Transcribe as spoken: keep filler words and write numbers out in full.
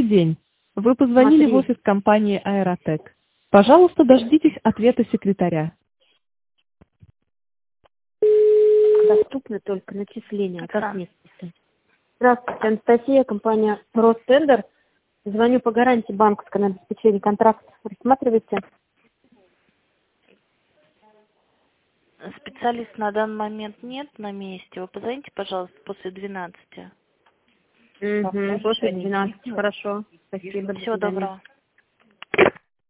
день. Вы позвонили в Смотри, офис компании «Аэротек». Пожалуйста, дождитесь ответа секретаря. доступны только начисления. Как Экран. мне списать? Здравствуйте, Анастасия, компания Ростендер. Звоню по гарантии банковского на обеспечение контракта. Рассматривайте. Специалист на данный момент нет на месте. Вы позвоните, пожалуйста, после двенадцати. Угу, после двенадцати. Хорошо. Спасибо. До Всего свидания. доброго.